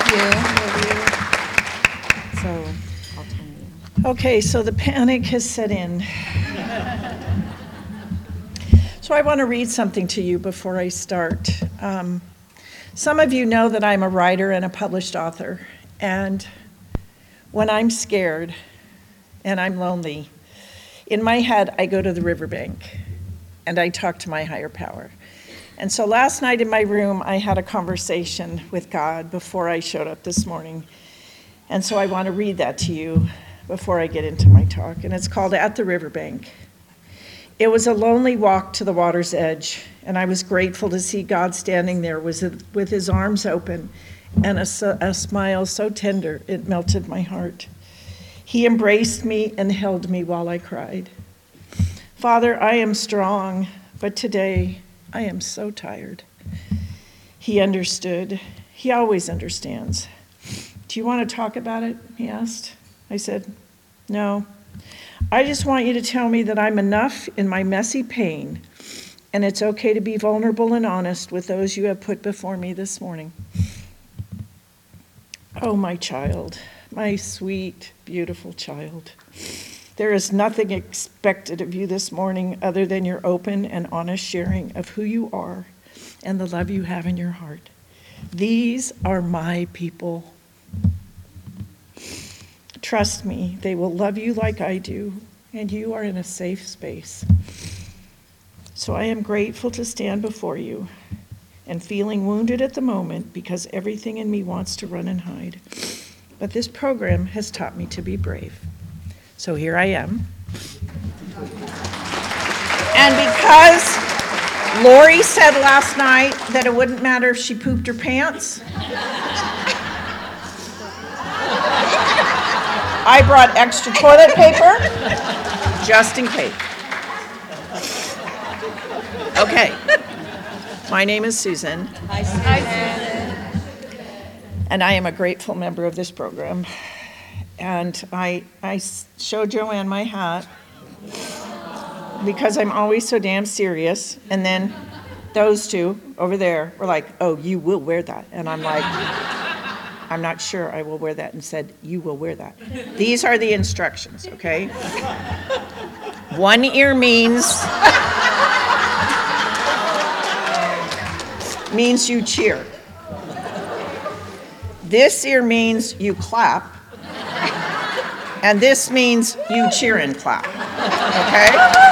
So, I'll turn you. Okay, so the panic has set in. So I want to read something to you before I start. Some of you know that I'm a writer and a published author, and when I'm scared and I'm lonely, in my head I go to the riverbank and I talk to my higher power. And so last night in my room I had a conversation with God before I showed up this morning. And so I want to read that to you before I get into my talk, and it's called At the Riverbank. It was a lonely walk to the water's edge, and I was grateful to see God standing there with his arms open and a smile so tender it melted my heart. He embraced me and held me while I cried. Father, I am strong, but today I am so tired. He understood. He always understands. Do you want to talk about it? He asked. I said, no. I just want you to tell me that I'm enough in my messy pain, and it's okay to be vulnerable and honest with those you have put before me this morning. Oh, my child, my sweet, beautiful child. There is nothing expected of you this morning other than your open and honest sharing of who you are and the love you have in your heart. These are my people. Trust me, they will love you like I do, and you are in a safe space. So I am grateful to stand before you and feeling wounded at the moment because everything in me wants to run and hide. But this program has taught me to be brave. So here I am. And because Lori said last night that it wouldn't matter if she pooped her pants, I brought extra toilet paper, just in case. Okay. My name is Susan. Hi, Susan. And I am a grateful member of this program. And I showed Joanne my hat because I'm always so damn serious. And then those two over there were like, oh, you will wear that. And I'm like, I'm not sure I will wear that, and said, you will wear that. These are the instructions, okay? One ear means you cheer. This ear means you clap. And this means you cheer and clap, okay?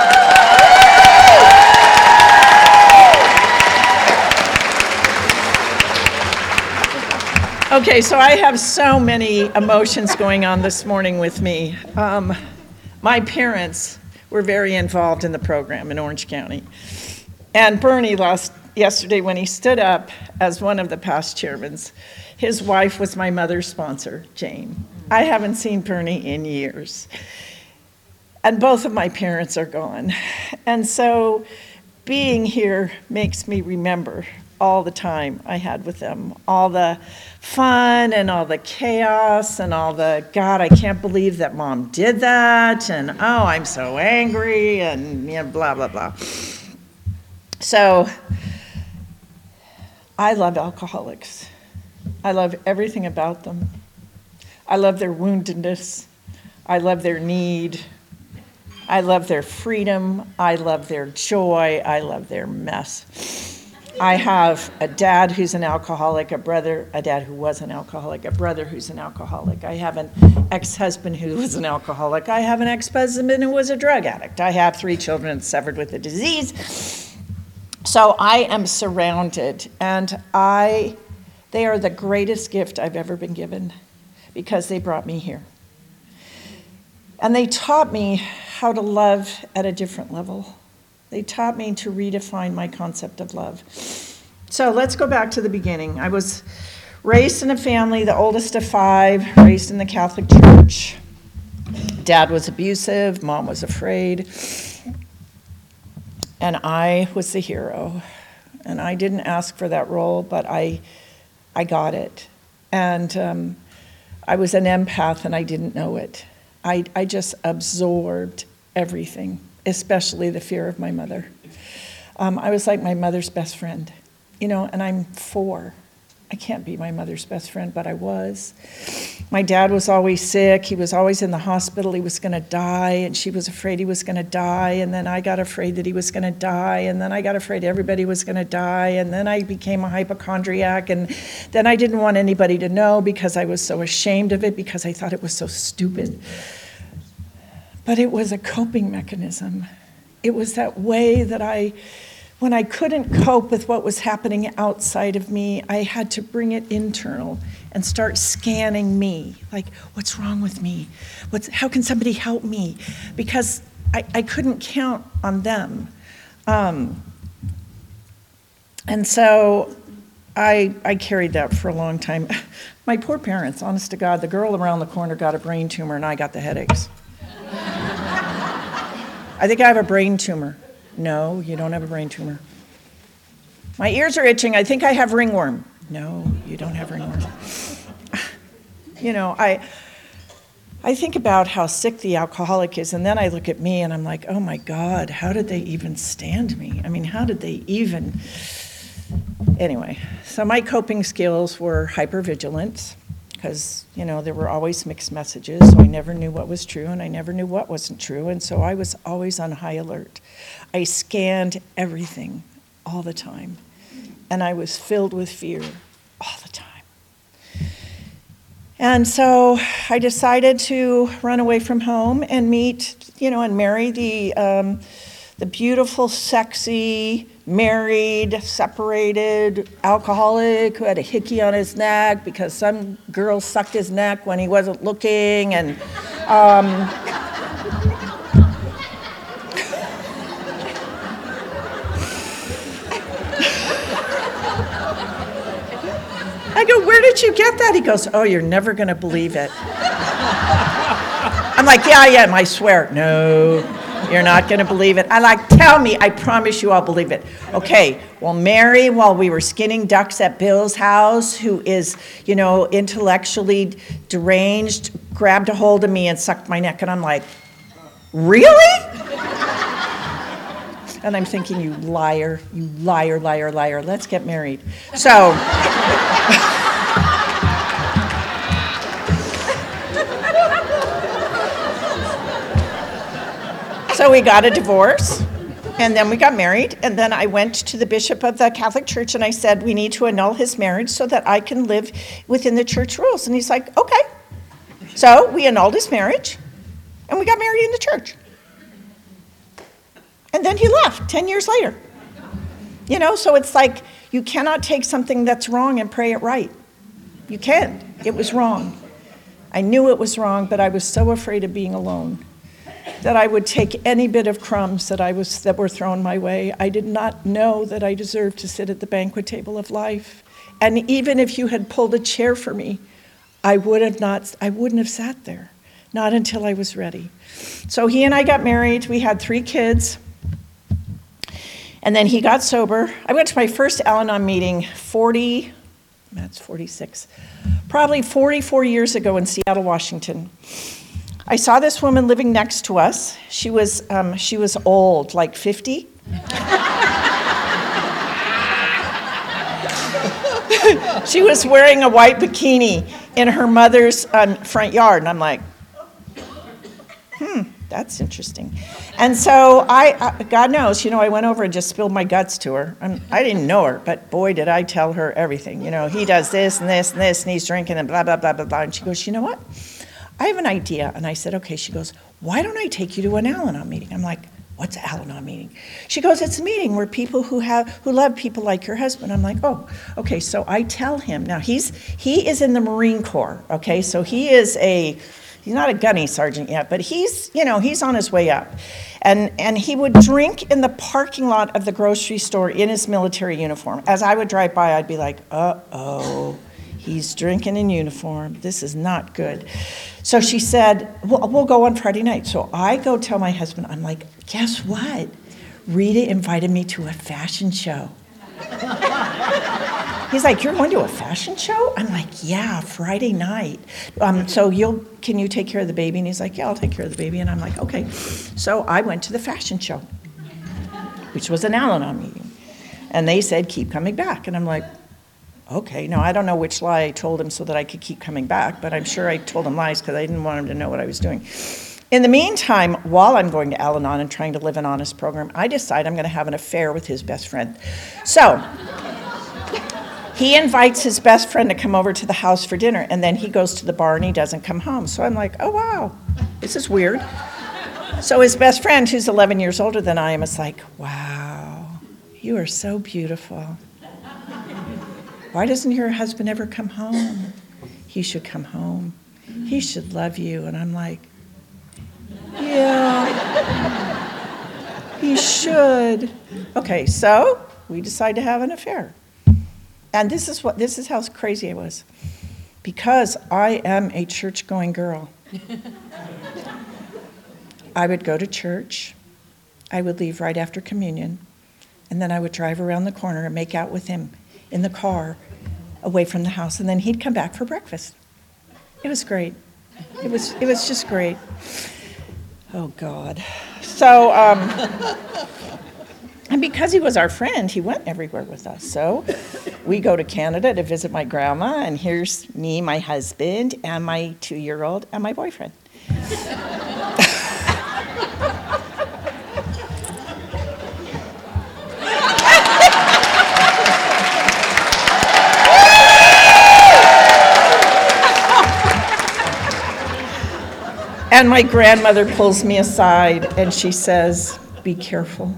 Okay, so I have so many emotions going on this morning with me. My parents were very involved in the program in Orange County. And Bernie yesterday when he stood up as one of the past chairmen, his wife was my mother's sponsor, Jane. I haven't seen Bernie in years. And both of my parents are gone. And so being here makes me remember all the time I had with them, all the fun and all the chaos and all the, God, I can't believe that Mom did that, and oh, I'm so angry, and blah, blah, blah. So I love alcoholics. I love everything about them. I love their woundedness. I love their need. I love their freedom. I love their joy. I love their mess. I have a dad who's an alcoholic, a dad who was an alcoholic, a brother who's an alcoholic. I have an ex-husband who was an alcoholic. I have an ex-husband who was a drug addict. I have 3 children suffered with the disease. So I am surrounded, and they are the greatest gift I've ever been given because they brought me here. And they taught me how to love at a different level. They taught me to redefine my concept of love. So let's go back to the beginning. I was raised in a family, the oldest of 5, raised in the Catholic Church. Dad was abusive, Mom was afraid, and I was the hero. And I didn't ask for that role, but I got it. And I was an empath, and I didn't know it. I just absorbed everything, especially the fear of my mother. I was like my mother's best friend, and I'm 4. I can't be my mother's best friend, but I was. My dad was always sick. He was always in the hospital. He was going to die, and she was afraid he was going to die. And then I got afraid that he was going to die. And then I got afraid everybody was going to die. And then I became a hypochondriac. And then I didn't want anybody to know because I was so ashamed of it because I thought it was so stupid. But it was a coping mechanism. It was that way that when I couldn't cope with what was happening outside of me, I had to bring it internal and start scanning me. Like, what's wrong with me? How can somebody help me? Because I couldn't count on them. And so I carried that for a long time. My poor parents, honest to God, the girl around the corner got a brain tumor and I got the headaches. I think I have a brain tumor. No, you don't have a brain tumor. My ears are itching. I think I have ringworm. No, you don't have ringworm. You know, I think about how sick the alcoholic is, and then I look at me and I'm like, oh my God, how did they even stand me? I mean, how did they even? Anyway, so my coping skills were hypervigilance because, you know, there were always mixed messages, so I never knew what was true and I never knew what wasn't true, and so I was always on high alert. I scanned everything all the time, and I was filled with fear all the time. And so I decided to run away from home and meet, you know, and marry the beautiful, sexy, married, separated alcoholic who had a hickey on his neck because some girl sucked his neck when he wasn't looking, and I go, where did you get that? He goes, oh, you're never going to believe it. I'm like, yeah, I am, I swear. No, you're not going to believe it. I like, tell me, I promise you I'll believe it. Okay, well, Mary, while we were skinning ducks at Bill's house, who is, you know, intellectually deranged, grabbed a hold of me and sucked my neck. And I'm like, really? And I'm thinking, you liar, liar, liar, let's get married. So... So we got a divorce, and then we got married, and then I went to the bishop of the Catholic Church and I said, we need to annul his marriage so that I can live within the church rules. And he's like, okay. So we annulled his marriage, and we got married in the church. And then he left 10 years later. You know, so it's like, you cannot take something that's wrong and pray it right. You can't. It was wrong. I knew it was wrong, but I was so afraid of being alone that I would take any bit of crumbs that were thrown my way. I did not know that I deserved to sit at the banquet table of life. And even if you had pulled a chair for me, I wouldn't have sat there, not until I was ready. So he and I got married. We had 3 kids. And then he got sober. I went to my first Al-Anon meeting that's 46, probably 44 years ago in Seattle, Washington. I saw this woman living next to us. She was old, like 50. She was wearing a white bikini in her mother's front yard. And I'm like, that's interesting. And so God knows, you know, I went over and just spilled my guts to her. I didn't know her, but boy, did I tell her everything. You know, he does this and this and this, and he's drinking and blah, blah, blah, blah, blah. And she goes, you know what? I have an idea. And I said, okay. She goes, why don't I take you to an Al-Anon meeting? I'm like, what's an Al-Anon meeting? She goes, it's a meeting where people who love people like your husband. I'm like, oh, okay. So I tell him. Now, he is in the Marine Corps, okay? So he's not a gunny sergeant yet, but he's on his way up. And he would drink in the parking lot of the grocery store in his military uniform. As I would drive by, I'd be like, uh-oh. He's drinking in uniform. This is not good. So she said, we'll go on Friday night. So I go tell my husband, I'm like, guess what? Rita invited me to a fashion show. He's like, you're going to a fashion show? I'm like, yeah, Friday night. So can you take care of the baby? And he's like, yeah, I'll take care of the baby. And I'm like, okay. So I went to the fashion show, which was an Al-Anon meeting. And they said, keep coming back. And I'm like, okay. Now, I don't know which lie I told him so that I could keep coming back, but I'm sure I told him lies because I didn't want him to know what I was doing. In the meantime, while I'm going to Al-Anon and trying to live an honest program, I decide I'm going to have an affair with his best friend. So he invites his best friend to come over to the house for dinner, and then he goes to the bar and he doesn't come home. So I'm like, oh, wow, this is weird. So his best friend, who's 11 years older than I am, is like, wow, you are so beautiful. Why doesn't your husband ever come home? He should come home. He should love you. And I'm like, yeah, he should. Okay, so we decide to have an affair. And this is how crazy I was. Because I am a church-going girl. I would go to church, I would leave right after communion, and then I would drive around the corner and make out with him in the car away from the house, and then he'd come back for breakfast. It was great. It was just great. Oh, God. So, and because he was our friend, he went everywhere with us. So we go to Canada to visit my grandma, and here's me, my husband, and my 2-year-old, and my boyfriend. And my grandmother pulls me aside and she says, be careful.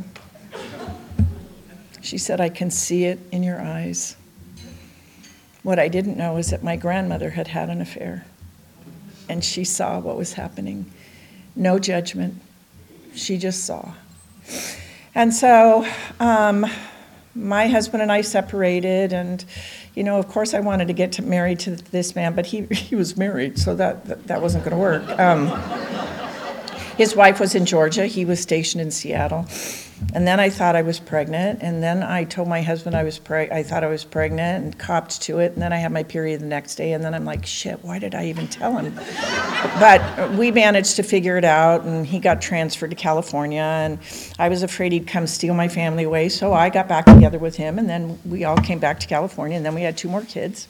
She said, I can see it in your eyes. What I didn't know is that my grandmother had had an affair. And she saw what was happening. No judgment. She just saw. And so my husband and I separated, and of course I wanted to get married to this man, but he was married, so that wasn't going to work. His wife was in Georgia. He was stationed in Seattle. And then I thought I was pregnant, and then I told my husband I thought I was pregnant and copped to it, and then I had my period the next day, and then I'm like, shit, why did I even tell him? But we managed to figure it out, and he got transferred to California, and I was afraid he'd come steal my family away, so I got back together with him, and then we all came back to California, and then we had 2 more kids.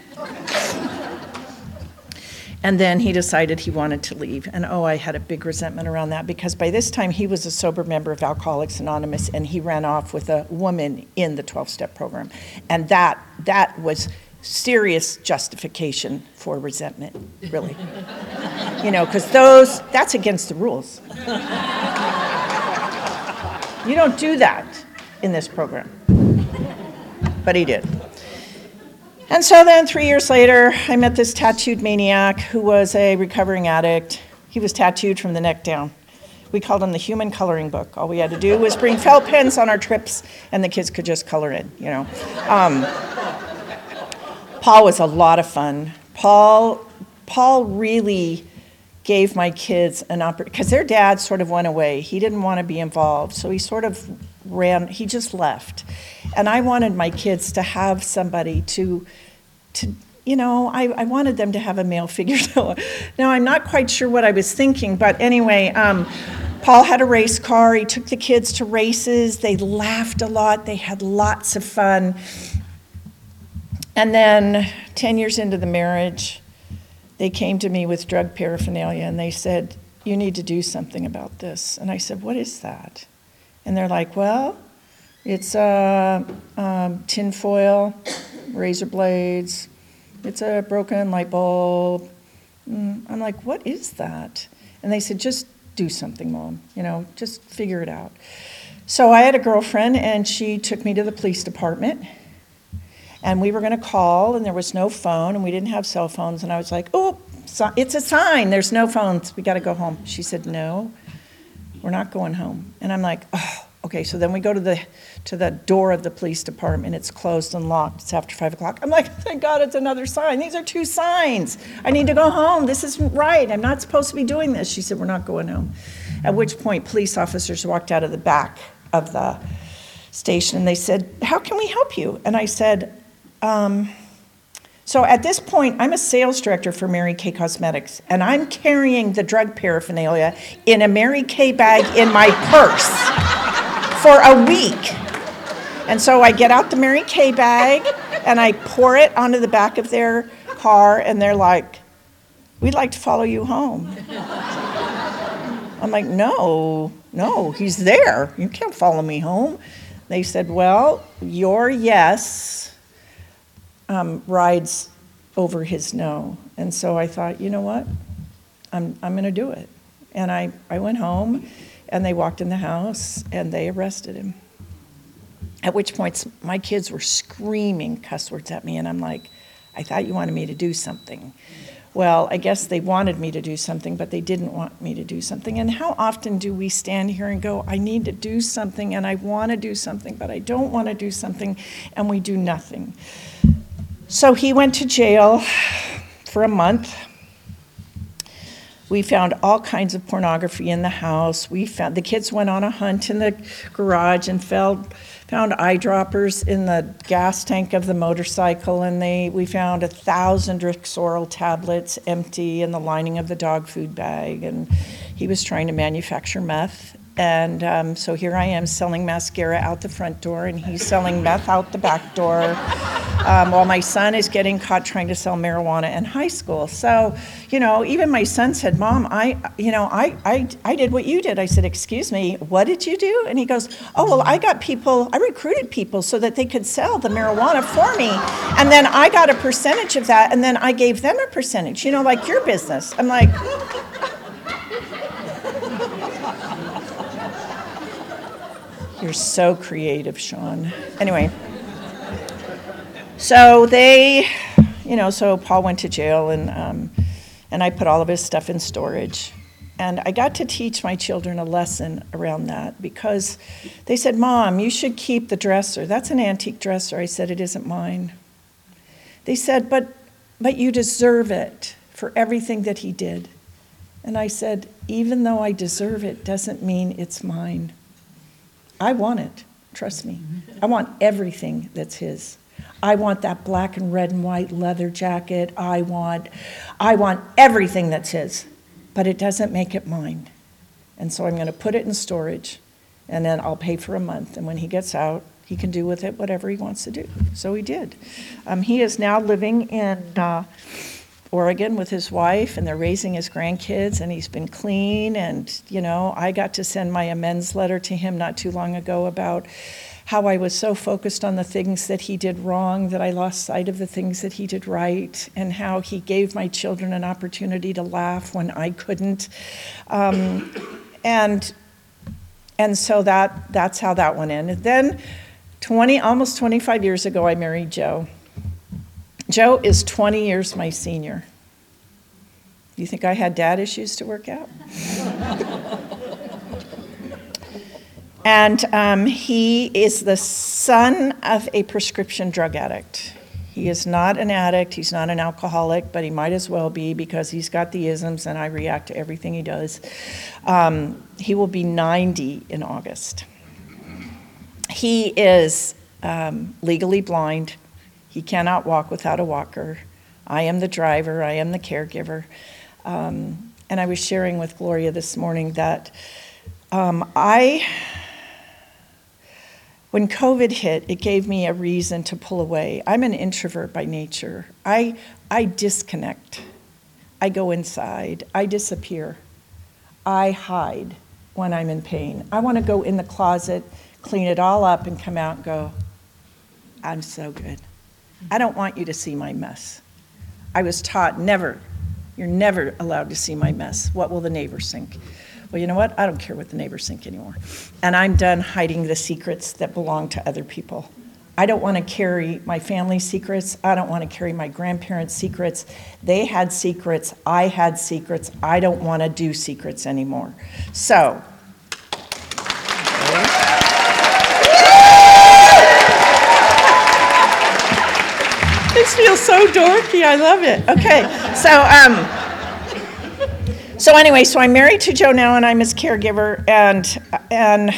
And then he decided he wanted to leave. And I had a big resentment around that because by this time he was a sober member of Alcoholics Anonymous and he ran off with a woman in the 12-step program. And that was serious justification for resentment, really. Because that's against the rules. You don't do that in this program. But he did. And so then 3 years later, I met this tattooed maniac who was a recovering addict. He was tattooed from the neck down. We called him the human coloring book. All we had to do was bring felt pens on our trips, and the kids could just color in, Paul was a lot of fun. Paul really gave my kids an opportunity, because their dad sort of went away. He didn't want to be involved, so he sort of he just left. And I wanted my kids to have somebody to I wanted them to have a male figure. Now, I'm not quite sure what I was thinking, but anyway, Paul had a race car. He took the kids to races. They laughed a lot. They had lots of fun. And then 10 years into the marriage, they came to me with drug paraphernalia, and they said, you need to do something about this. And I said, what is that? And they're like, well, it's tin foil, razor blades, it's a broken light bulb. I'm like, what is that? And they said, just do something, Mom, just figure it out. So I had a girlfriend, and she took me to the police department, and we were going to call, and there was no phone, and we didn't have cell phones, and I was like, oh, it's a sign, there's no phones, we got to go home. She said, no, we're not going home. And I'm like, oh. Okay, so then we go to the door of the police department. It's closed and locked. It's after 5 o'clock. I'm like, thank God it's another sign. These are 2 signs. I need to go home. This isn't right. I'm not supposed to be doing this. She said, we're not going home. At which point, police officers walked out of the back of the station, and they said, how can we help you? And I said, so at this point, I'm a sales director for Mary Kay Cosmetics, and I'm carrying the drug paraphernalia in a Mary Kay bag in my purse for a week. And so I get out the Mary Kay bag, And I pour it onto the back of their car, and they're like, we'd like to follow you home. I'm like, no, he's there. You can't follow me home. They said, well, your yes rides over his no. And so I thought, you know what? I'm going to do it. And I went home, and they walked in the house, and they arrested him. At which point, my kids were screaming cuss words at me, and I'm like, I thought you wanted me to do something. Well, I guess they wanted me to do something, but they didn't want me to do something. And how often do we stand here and go, I need to do something, and I want to do something, but I don't want to do something, and we do nothing. So he went to jail for a month. We found all kinds of pornography in the house. The kids went on a hunt in the garage and found eyedroppers in the gas tank of the motorcycle, and we found 1,000 Rexoral tablets empty in the lining of the dog food bag, and he was trying to manufacture meth. And so here I am selling mascara out the front door, and he's selling meth out the back door, while my son is getting caught trying to sell marijuana in high school. So, even my son said, Mom, I did what you did. I said, excuse me, what did you do? And he goes, oh, well, I recruited people so that they could sell the marijuana for me. And then I got a percentage of that, and then I gave them a percentage, like your business. I'm like, you're so creative, Sean. Anyway, so so Paul went to jail, and I put all of his stuff in storage. And I got to teach my children a lesson around that, because they said, Mom, you should keep the dresser. That's an antique dresser. I said, it isn't mine. They said, but you deserve it for everything that he did. And I said, even though I deserve it, doesn't mean it's mine. I want it, trust me. I want everything that's his. I want that black and red and white leather jacket. I want everything that's his, but it doesn't make it mine. And so I'm going to put it in storage, and then I'll pay for a month. And when he gets out, he can do with it whatever he wants to do. So he did. He is now living in Oregon with his wife, and they're raising his grandkids, and he's been clean. And, I got to send my amends letter to him not too long ago about how I was so focused on the things that he did wrong that I lost sight of the things that he did right, and how he gave my children an opportunity to laugh when I couldn't. And so that's how that went in. And then almost 25 years ago, I married Joe. Joe is 20 years my senior. You think I had dad issues to work out? And he is the son of a prescription drug addict. He is not an addict, he's not an alcoholic, but he might as well be, because he's got the isms and I react to everything he does. He will be 90 in August. He is legally blind. He cannot walk without a walker. I am the driver, I am the caregiver. And I was sharing with Gloria this morning that when COVID hit, it gave me a reason to pull away. I'm an introvert by nature. I disconnect. I go inside. I disappear. I hide when I'm in pain. I want to go in the closet, clean it all up, and come out and go, I'm so good. I don't want you to see my mess. I was taught you're never allowed to see my mess. What will the neighbors think? Well, you know what? I don't care what the neighbors think anymore. And I'm done hiding the secrets that belong to other people. I don't want to carry my family's secrets. I don't want to carry my grandparents' secrets. They had secrets. I had secrets. I don't want to do secrets anymore. So, this feels so dorky. I love it. Okay, so anyway, so I'm married to Joe now, and I'm his caregiver, and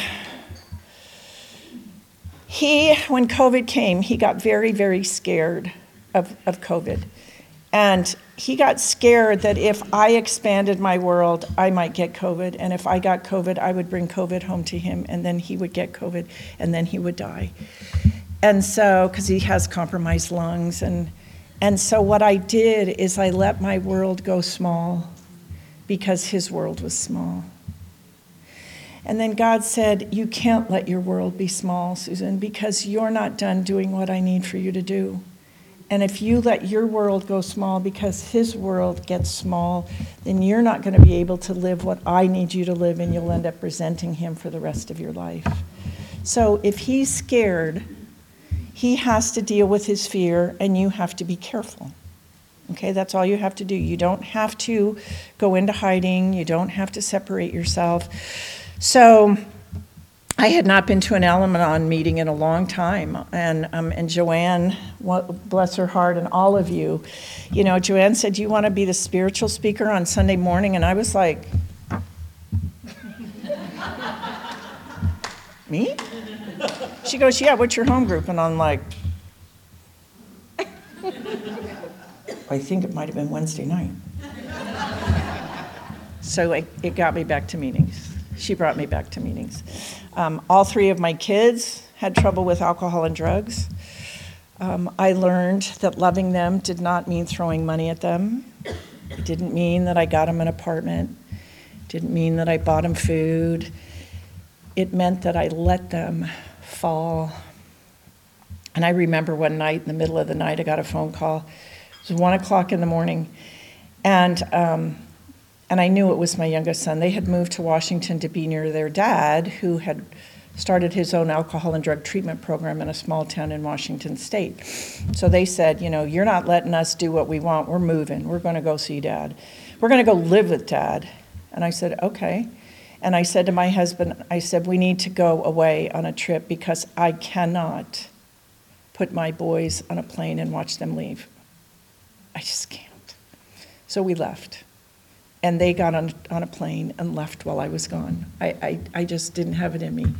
when COVID came, he got very, very scared of COVID. And he got scared that if I expanded my world, I might get COVID. And if I got COVID, I would bring COVID home to him, and then he would get COVID, and then he would die. And so, because he has compromised lungs. And so what I did is I let my world go small because his world was small. And then God said, you can't let your world be small, Susan, because you're not done doing what I need for you to do. And if you let your world go small because his world gets small, then you're not going to be able to live what I need you to live, and you'll end up resenting him for the rest of your life. So if he's scared, he has to deal with his fear, and you have to be careful. Okay, that's all you have to do. You don't have to go into hiding. You don't have to separate yourself. So I had not been to an Al-Anon meeting in a long time, and Joanne, bless her heart, and all of you, Joanne said, you want to be the spiritual speaker on Sunday morning? And I was like, me? She goes, yeah, what's your home group? And I'm like, I think it might have been Wednesday night. So it got me back to meetings. She brought me back to meetings. All three of my kids had trouble with alcohol and drugs. I learned that loving them did not mean throwing money at them. It didn't mean that I got them an apartment. It didn't mean that I bought them food. It meant that I let them fall. And I remember one night, in the middle of the night, I got a phone call. It was 1 o'clock in the morning. And I knew it was my youngest son. They had moved to Washington to be near their dad, who had started his own alcohol and drug treatment program in a small town in Washington State. So they said, you're not letting us do what we want. We're moving. We're going to go see Dad. We're going to go live with Dad. And I said, okay. And I said to my husband, I said, we need to go away on a trip because I cannot put my boys on a plane and watch them leave. I just can't. So we left. And they got on a plane and left while I was gone. I just didn't have it in me.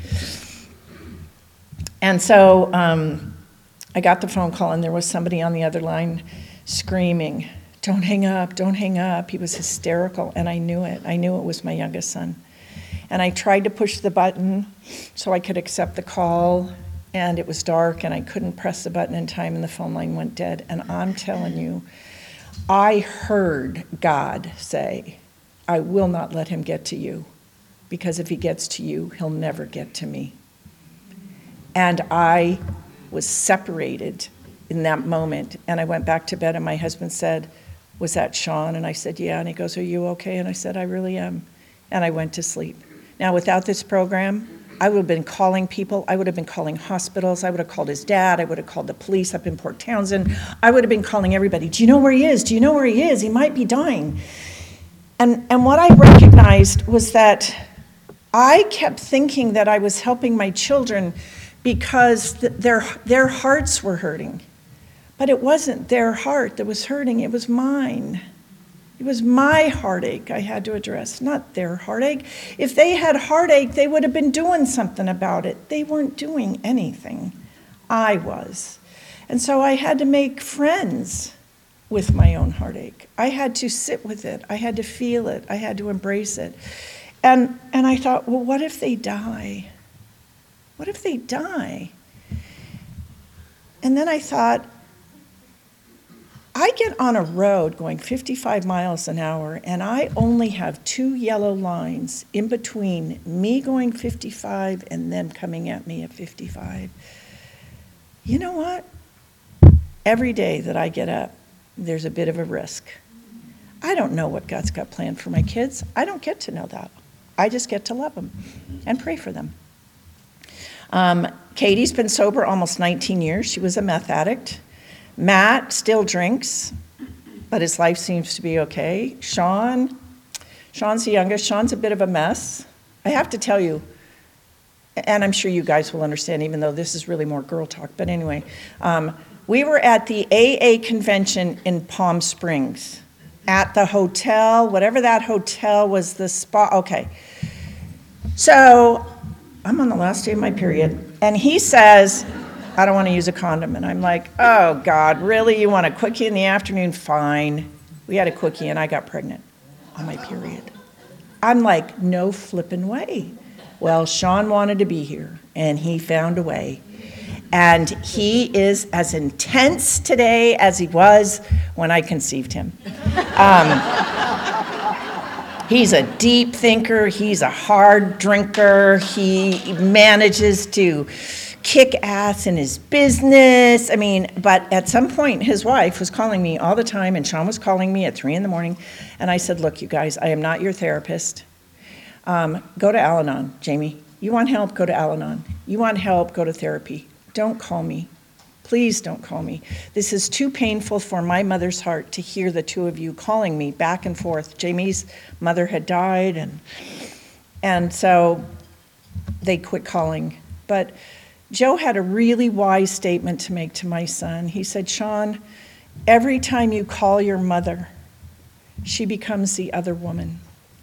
And so I got the phone call, and there was somebody on the other line screaming, don't hang up, don't hang up. He was hysterical, and I knew it. I knew it was my youngest son. And I tried to push the button so I could accept the call, and it was dark, and I couldn't press the button in time, and the phone line went dead. And I'm telling you, I heard God say, I will not let him get to you, because if he gets to you, he'll never get to me. And I was separated in that moment, and I went back to bed, and my husband said, was that Sean? And I said, yeah. And he goes, are you okay? And I said, I really am. And I went to sleep. Now, without this program, I would have been calling people. I would have been calling hospitals. I would have called his dad. I would have called the police up in Port Townsend. I would have been calling everybody. Do you know where he is? Do you know where he is? He might be dying. And what I recognized was that I kept thinking that I was helping my children because their hearts were hurting. But it wasn't their heart that was hurting. It was mine. It was my heartache I had to address, not their heartache. If they had heartache, they would have been doing something about it. They weren't doing anything. I was. And so I had to make friends with my own heartache. I had to sit with it. I had to feel it. I had to embrace it. And I thought, well, what if they die? What if they die? And then I thought, I get on a road going 55 miles an hour, and I only have 2 yellow lines in between me going 55 and them coming at me at 55. You know what? Every day that I get up, there's a bit of a risk. I don't know what God's got planned for my kids. I don't get to know that. I just get to love them and pray for them. Katie's been sober almost 19 years. She was a meth addict. Matt still drinks, but his life seems to be okay. Sean's the youngest. Sean's a bit of a mess. I have to tell you, and I'm sure you guys will understand, even though this is really more girl talk, but anyway, we were at the AA convention in Palm Springs at the hotel, whatever that hotel was, the spa. Okay. So I'm on the last day of my period, and he says, I don't want to use a condom. And I'm like, oh, God, really? You want a quickie in the afternoon? Fine. We had a quickie, and I got pregnant on my period. I'm like, no flipping way. Well, Sean wanted to be here, and he found a way. And he is as intense today as he was when I conceived him. He's a deep thinker. He's a hard drinker. He manages to kick ass in his business. I mean, but at some point, his wife was calling me all the time, and Sean was calling me at 3 a.m. And I said, look, you guys, I am not your therapist. Go to Al-Anon, Jamie. You want help, go to Al-Anon. You want help, go to therapy. Don't call me. Please don't call me. This is too painful for my mother's heart to hear the two of you calling me back and forth. Jamie's mother had died, and so they quit calling. But Joe had a really wise statement to make to my son. He said, Sean, every time you call your mother, she becomes the other woman.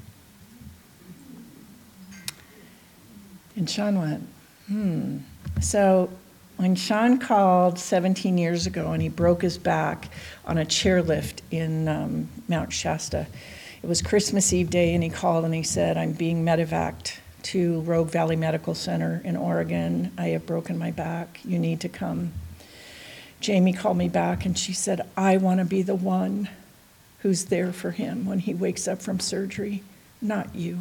And Sean went, So when Sean called 17 years ago and he broke his back on a chairlift in Mount Shasta, it was Christmas Eve day, and he called and he said, I'm being medevaced to Rogue Valley Medical Center in Oregon. I have broken my back. You need to come. Jamie called me back and she said, I want to be the one who's there for him when he wakes up from surgery, not you.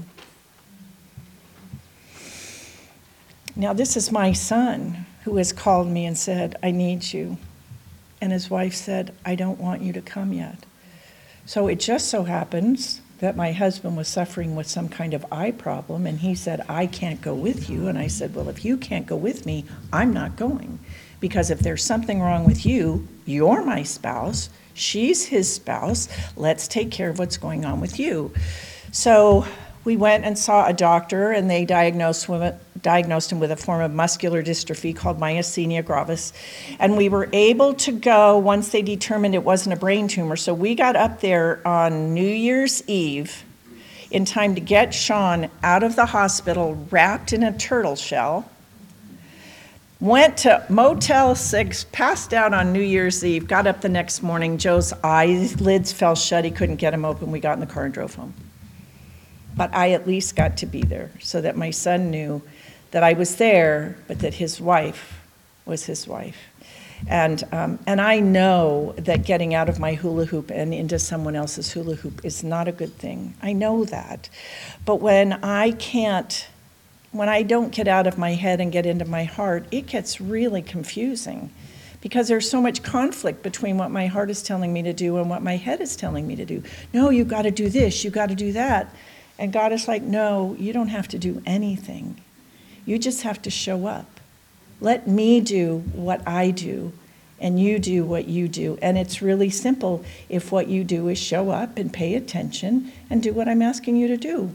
Now, this is my son who has called me and said, I need you. And his wife said, I don't want you to come yet. So it just so happens that my husband was suffering with some kind of eye problem, and he said, I can't go with you. And I said, well, if you can't go with me, I'm not going. Because if there's something wrong with you, you're my spouse, she's his spouse, let's take care of what's going on with you. So we went and saw a doctor, and they diagnosed him with a form of muscular dystrophy called myasthenia gravis. And we were able to go once they determined it wasn't a brain tumor. So we got up there on New Year's Eve in time to get Sean out of the hospital wrapped in a turtle shell. Went to Motel 6, passed out on New Year's Eve, got up the next morning. Joe's eyelids fell shut. He couldn't get them open. We got in the car and drove home. But I at least got to be there so that my son knew that I was there, but that his wife was his wife. And I know that getting out of my hula hoop and into someone else's hula hoop is not a good thing. I know that. But when I don't get out of my head and get into my heart, it gets really confusing because there's so much conflict between what my heart is telling me to do and what my head is telling me to do. No, you got to do this, you got to do that. And God is like, no, you don't have to do anything. You just have to show up. Let me do what I do, and you do what you do. And it's really simple if what you do is show up and pay attention and do what I'm asking you to do.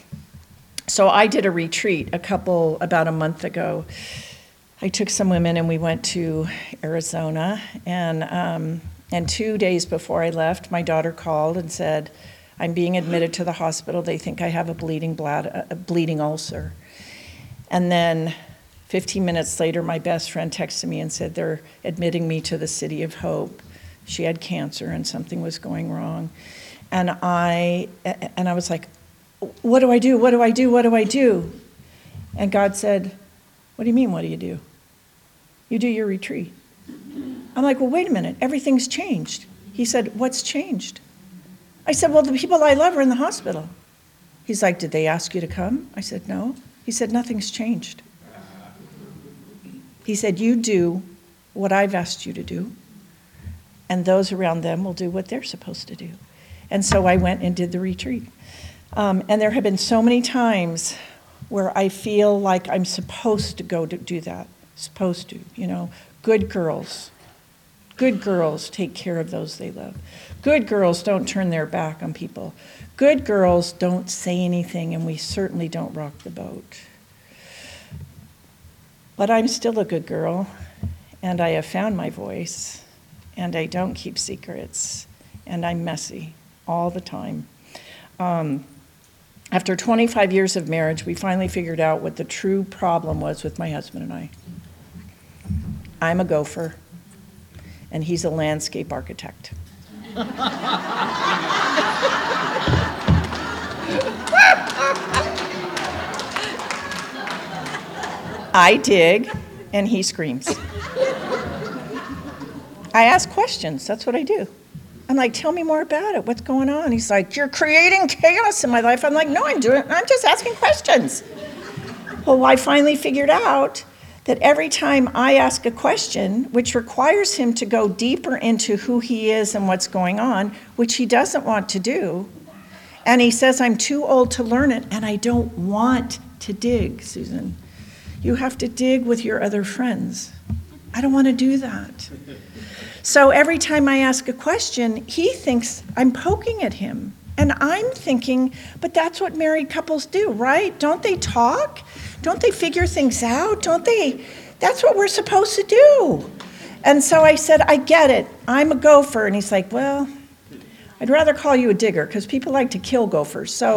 So I did a retreat about a month ago. I took some women and we went to Arizona. And 2 days before I left, my daughter called and said, I'm being admitted to the hospital. They think I have a bleeding ulcer. And then 15 minutes later, my best friend texted me and said, they're admitting me to the City of Hope. She had cancer and something was going wrong. And I was like, what do I do? What do I do? What do I do? And God said, what do you mean, what do you do? You do your retreat. I'm like, well, wait a minute. Everything's changed. He said, what's changed? I said, well, the people I love are in the hospital. He's like, did they ask you to come? I said, no. He said, nothing's changed. He said, you do what I've asked you to do, and those around them will do what they're supposed to do. And so I went and did the retreat. And there have been so many times where I feel like I'm supposed to go to do that. Supposed to, good girls. Good girls take care of those they love. Good girls don't turn their back on people. Good girls don't say anything, and we certainly don't rock the boat. But I'm still a good girl, and I have found my voice, and I don't keep secrets, and I'm messy all the time. After 25 years of marriage, we finally figured out what the true problem was with my husband and I. I'm a gopher, and he's a landscape architect. I dig, and he screams. I ask questions. That's what I do. I'm like, tell me more about it. What's going on? He's like, you're creating chaos in my life. I'm like, no, I'm just asking questions. Well, I finally figured out that every time I ask a question, which requires him to go deeper into who he is and what's going on, which he doesn't want to do, and he says, I'm too old to learn it, and I don't want to dig, Susan. You have to dig with your other friends. I don't want to do that. So every time I ask a question, he thinks I'm poking at him. And I'm thinking, but that's what married couples do, right? Don't they talk? Don't they figure things out? Don't they? That's what we're supposed to do. And so I said, I get it. I'm a gopher. And he's like, well, I'd rather call you a digger because people like to kill gophers. So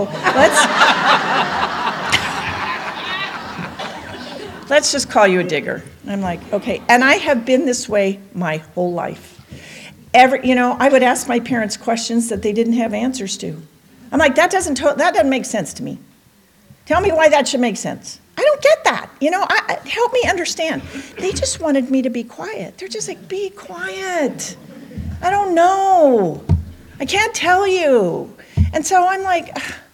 let's just call you a digger. And I'm like, okay. And I have been this way my whole life. I would ask my parents questions that they didn't have answers to. I'm like, that doesn't make sense to me. Tell me why that should make sense. I don't get that. Help me understand. They just wanted me to be quiet. They're just like, be quiet. I don't know. I can't tell you. And so I'm like,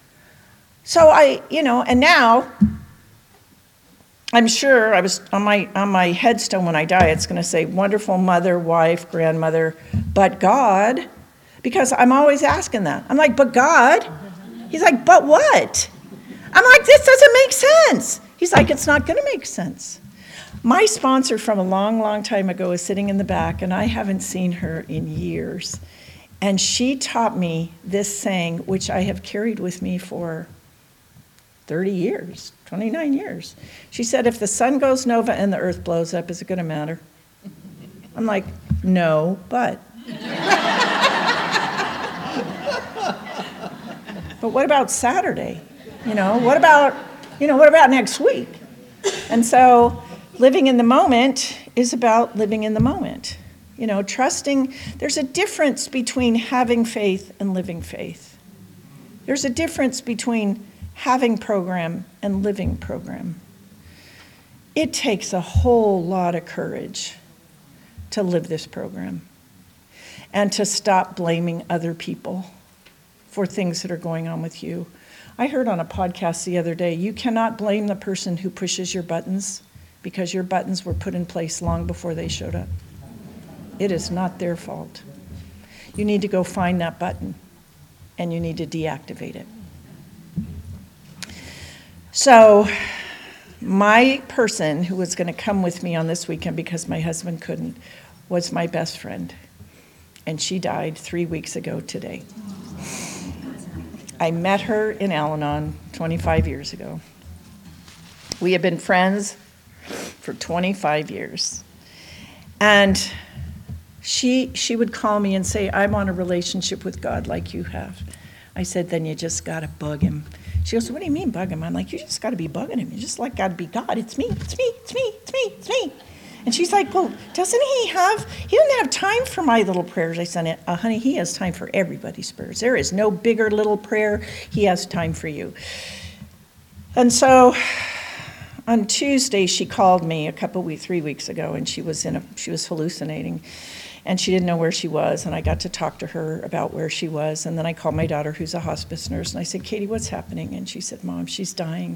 and now I'm sure I was on my headstone when I die, it's going to say wonderful mother, wife, grandmother, but God, because I'm always asking that. I'm like, but God? He's like, but what? I'm like, this doesn't make sense. He's like, it's not going to make sense. My sponsor from a long, long time ago is sitting in the back, and I haven't seen her in years. And she taught me this saying, which I have carried with me for 30 years, 29 years. She said, if the sun goes nova and the earth blows up, is it going to matter? I'm like, no, but. But what about Saturday? What about next week? And so living in the moment is about living in the moment. Trusting. There's a difference between having faith and living faith. There's a difference between having program and living program. It takes a whole lot of courage to live this program and to stop blaming other people for things that are going on with you. I heard on a podcast the other day, you cannot blame the person who pushes your buttons because your buttons were put in place long before they showed up. It is not their fault. You need to go find that button and you need to deactivate it. So my person who was going to come with me on this weekend because my husband couldn't was my best friend. And she died 3 weeks ago today. I met her in Al-Anon 25 years ago. We have been friends for 25 years. And she would call me and say, I'm on a relationship with God like you have. I said, then you just got to bug him. She goes, what do you mean bug him? I'm like, you just got to be bugging him. You just got to be God. It's me, it's me, it's me, it's me, it's me. And she's like, well, he doesn't have time for my little prayers. I said, honey, he has time for everybody's prayers. There is no bigger little prayer. He has time for you. And so on Tuesday, she called me 3 weeks ago, and she was hallucinating. And she didn't know where she was, and I got to talk to her about where she was. And then I called my daughter, who's a hospice nurse, and I said, Katie, what's happening? And she said, Mom, she's dying.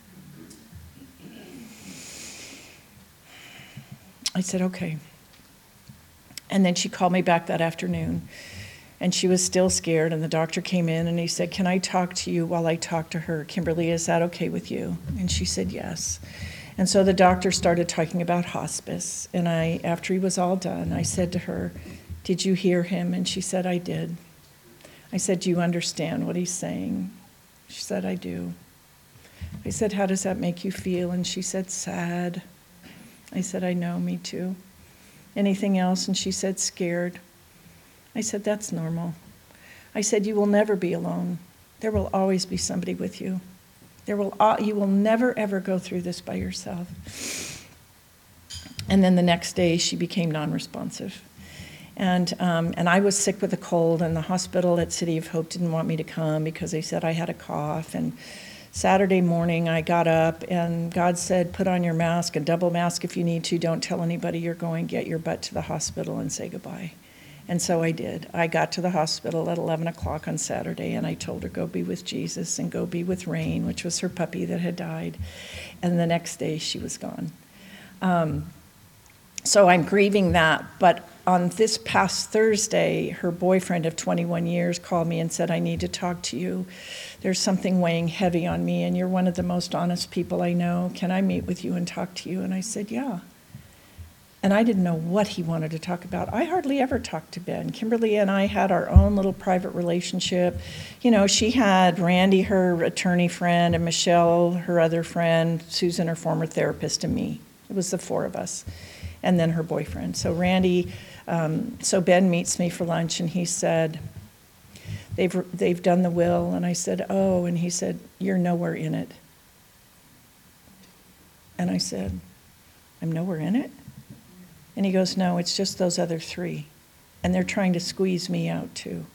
I said, okay. And then she called me back that afternoon, and she was still scared, and the doctor came in, and he said, can I talk to you while I talk to her? Kimberly, is that okay with you? And she said, yes. And so the doctor started talking about hospice, and after he was all done, I said to her, did you hear him? And she said, I did. I said, do you understand what he's saying? She said, I do. I said, how does that make you feel? And she said, sad. I said, I know, me too. Anything else? And she said, scared. I said, that's normal. I said, you will never be alone. There will always be somebody with you. You will never, ever go through this by yourself. And then the next day, she became non-responsive. And I was sick with a cold, and the hospital at City of Hope didn't want me to come because they said I had a cough. And Saturday morning, I got up and God said, put on your mask, a double mask if you need to. Don't tell anybody you're going. Get your butt to the hospital and say goodbye. And so I did. I got to the hospital at 11 o'clock on Saturday, and I told her, go be with Jesus and go be with Rain, which was her puppy that had died. And the next day, she was gone. So I'm grieving that. But on this past Thursday, her boyfriend of 21 years called me and said, I need to talk to you. There's something weighing heavy on me, and you're one of the most honest people I know. Can I meet with you and talk to you? And I said, yeah. And I didn't know what he wanted to talk about. I hardly ever talked to Ben. Kimberly and I had our own little private relationship. You know, she had Randy, her attorney friend, and Michelle, her other friend, Susan, her former therapist, and me. It was the four of us. And then her boyfriend. So Randy, so Ben meets me for lunch, and he said, they've done the will. And I said, oh, and he said, you're nowhere in it. And I said, I'm nowhere in it? And he goes, no, it's just those other three. And they're trying to squeeze me out too.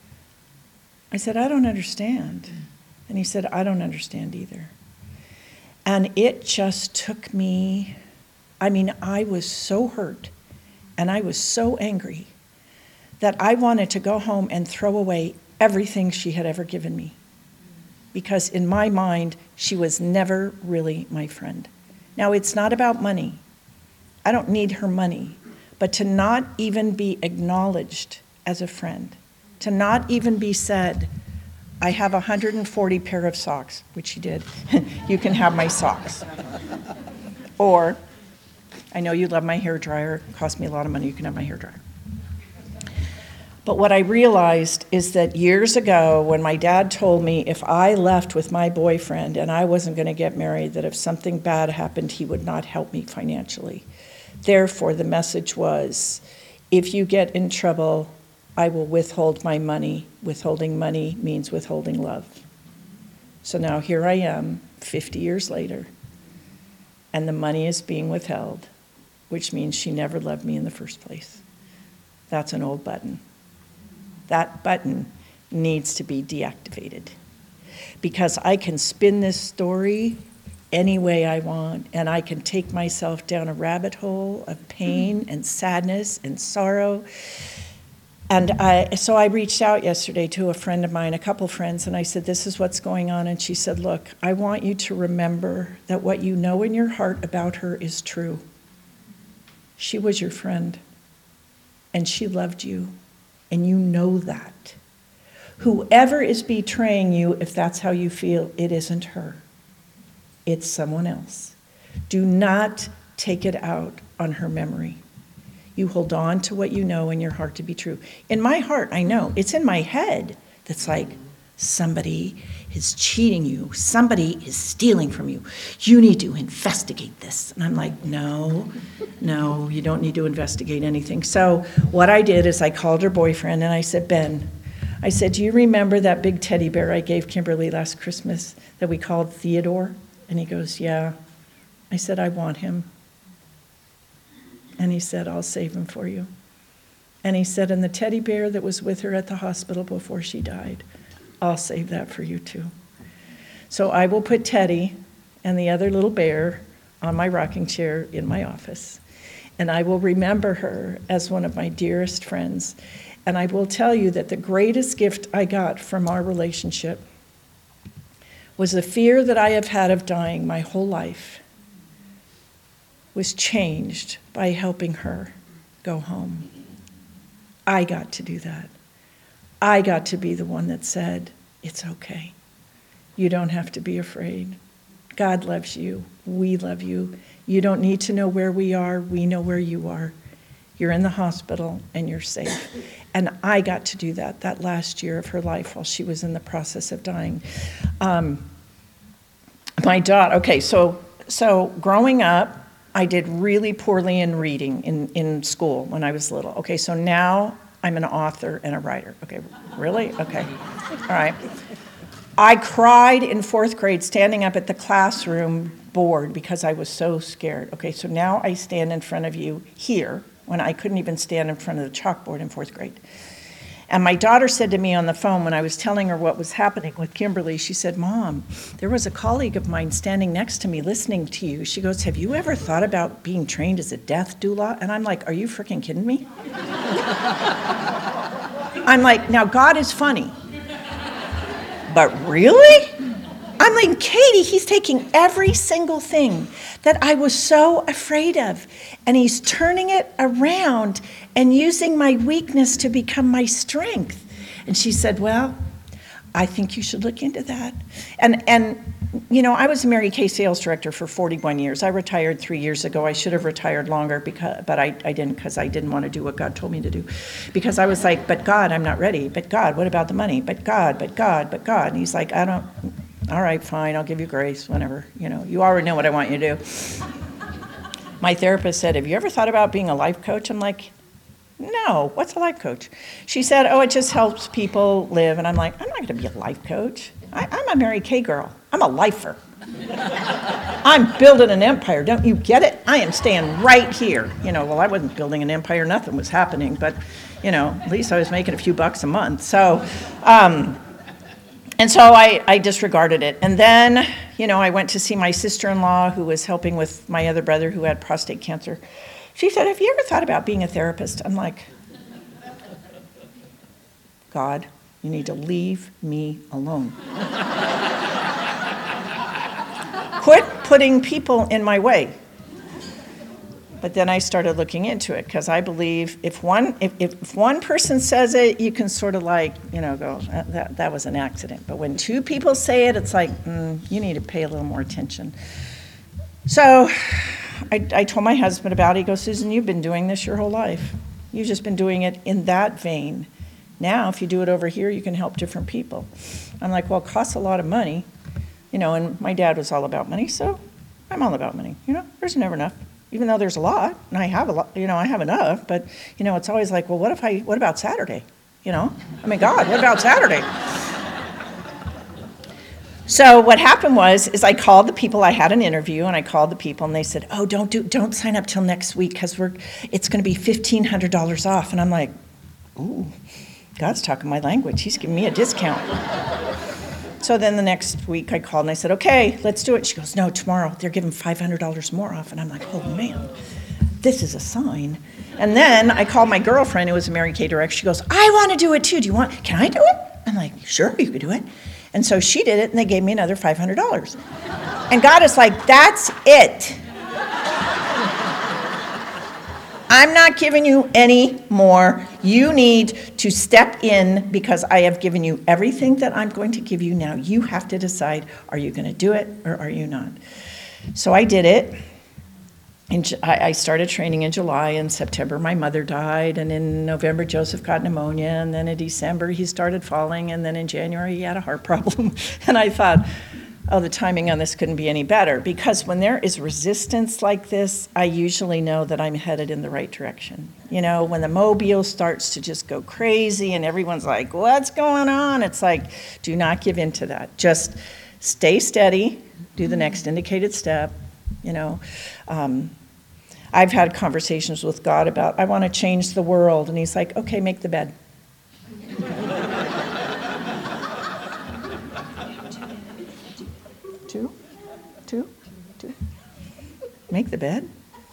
I said, I don't understand. And he said, I don't understand either. And it just took me, I was so hurt and I was so angry that I wanted to go home and throw away everything she had ever given me. Because in my mind, she was never really my friend. Now, it's not about money. I don't need her money, but to not even be acknowledged as a friend, to not even be said, I have 140 pair of socks, which she did. You can have my socks. Or, I know you love my hair dryer, it cost me a lot of money, you can have my hair dryer. But what I realized is that years ago, when my dad told me if I left with my boyfriend and I wasn't going to get married, that if something bad happened, he would not help me financially. Therefore, the message was, if you get in trouble, I will withhold my money. Withholding money means withholding love. So now here I am, 50 years later, and the money is being withheld, which means she never loved me in the first place. That's an old button. That button needs to be deactivated, because I can spin this story any way I want, and I can take myself down a rabbit hole of pain and sadness and sorrow. And so I reached out yesterday to a friend of mine, a couple friends, and I said, this is what's going on. And she said, look, I want you to remember that what you know in your heart about her is true. She was your friend, and she loved you, and you know that. Whoever is betraying you, if that's how you feel, it isn't her. It's someone else. Do not take it out on her memory. You hold on to what you know in your heart to be true. In my heart, I know. It's in my head that's like, somebody is cheating you. Somebody is stealing from you. You need to investigate this. And I'm like, no, you don't need to investigate anything. So what I did is I called her boyfriend and I said, Ben, I said, do you remember that big teddy bear I gave Kimberly last Christmas that we called Theodore? And he goes, yeah. I said, I want him. And he said, I'll save him for you. And he said, and the teddy bear that was with her at the hospital before she died, I'll save that for you too. So I will put Teddy and the other little bear on my rocking chair in my office. And I will remember her as one of my dearest friends. And I will tell you that the greatest gift I got from our relationship was the fear that I have had of dying my whole life was changed by helping her go home. I got to do that. I got to be the one that said, it's okay. You don't have to be afraid. God loves you. We love you. You don't need to know where we are. We know where you are. You're in the hospital and you're safe. And I got to do that last year of her life while she was in the process of dying. My daughter, okay, so growing up, I did really poorly in reading in school when I was little. Okay, so now I'm an author and a writer. Okay, really? Okay, all right. I cried in 4th grade standing up at the classroom board because I was so scared. Okay, so now I stand in front of you here when I couldn't even stand in front of the chalkboard in 4th grade. And my daughter said to me on the phone when I was telling her what was happening with Kimberly, she said, Mom, there was a colleague of mine standing next to me listening to you. She goes, have you ever thought about being trained as a death doula? And I'm like, are you freaking kidding me? I'm like, now God is funny. But really? I'm like, Katie, he's taking every single thing that I was so afraid of, and he's turning it around and using my weakness to become my strength. And she said, well, I think you should look into that. And you know, I was a Mary Kay sales director for 41 years. I retired 3 years ago. I should have retired longer, but I didn't, because I didn't want to do what God told me to do. Because I was like, but God, I'm not ready. But God, what about the money? But God, but God, but God. And he's like, all right, fine, I'll give you grace, whenever. You know, you already know what I want you to do. My therapist said, have you ever thought about being a life coach? I'm like, no, what's a life coach? She said, oh, it just helps people live. And I'm like, I'm not going to be a life coach. I'm a Mary Kay girl. I'm a lifer. I'm building an empire. Don't you get it? I am staying right here. You know, well, I wasn't building an empire. Nothing was happening. But, you know, at least I was making a few bucks a month. So, and so I disregarded it. And then, you know, I went to see my sister-in-law who was helping with my other brother who had prostate cancer. She said, have you ever thought about being a therapist? I'm like, God, you need to leave me alone. Quit putting people in my way. But then I started looking into it, because I believe if one person says it, you can sort of like, you know, go, that was an accident. But when two people say it, it's like, you need to pay a little more attention. So I told my husband about it. He goes, Susan, you've been doing this your whole life. You've just been doing it in that vein. Now, if you do it over here, you can help different people. I'm like, well, it costs a lot of money. You know, and my dad was all about money, so I'm all about money. You know, there's never enough. Even though there's a lot, and I have a lot, you know, I have enough, but, you know, it's always like, well, what about Saturday? You know? I mean, God, what about Saturday? So what happened is I called the people. I had an interview, and I called the people, and they said, oh, don't sign up till next week, because it's going to be $1,500 off. And I'm like, ooh, God's talking my language. He's giving me a discount. So then the next week I called and I said, okay, let's do it. She goes, no, tomorrow. They're giving $500 more off. And I'm like, oh, man, this is a sign. And then I called my girlfriend who was a Mary Kay director. She goes, I want to do it too. Can I do it? I'm like, sure, you can do it. And so she did it, and they gave me another $500. And God is like, that's it. I'm not giving you any more. You need to step in, because I have given you everything that I'm going to give you. Now you have to decide, are you going to do it or are you not? So I did it. And I started training in July. In September, my mother died. And in November, Joseph got pneumonia. And then in December, he started falling. And then in January, he had a heart problem. And I thought, oh, the timing on this couldn't be any better, because when there is resistance like this, I usually know that I'm headed in the right direction. You know, when the mobile starts to just go crazy and everyone's like, what's going on? It's like, do not give in to that. Just stay steady, do the next indicated step, you know. I've had conversations with God about, I want to change the world, and he's like, okay, make the bed. Two. Make the bed?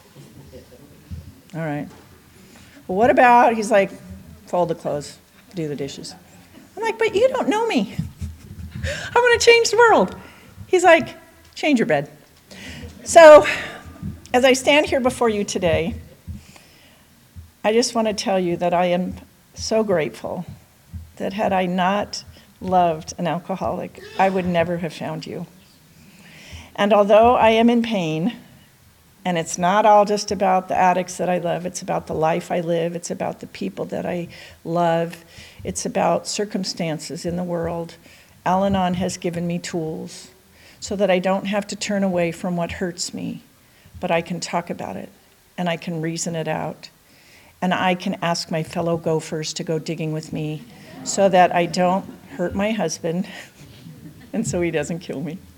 All right. Well, what about, he's like, fold the clothes, do the dishes. I'm like, but you don't know me. I want to change the world. He's like, change your bed. So, as I stand here before you today, I just want to tell you that I am so grateful that had I not loved an alcoholic, I would never have found you. And although I am in pain, and it's not all just about the addicts that I love, it's about the life I live, it's about the people that I love, it's about circumstances in the world, Al-Anon has given me tools so that I don't have to turn away from what hurts me, but I can talk about it, and I can reason it out, and I can ask my fellow gophers to go digging with me so that I don't hurt my husband, and so he doesn't kill me.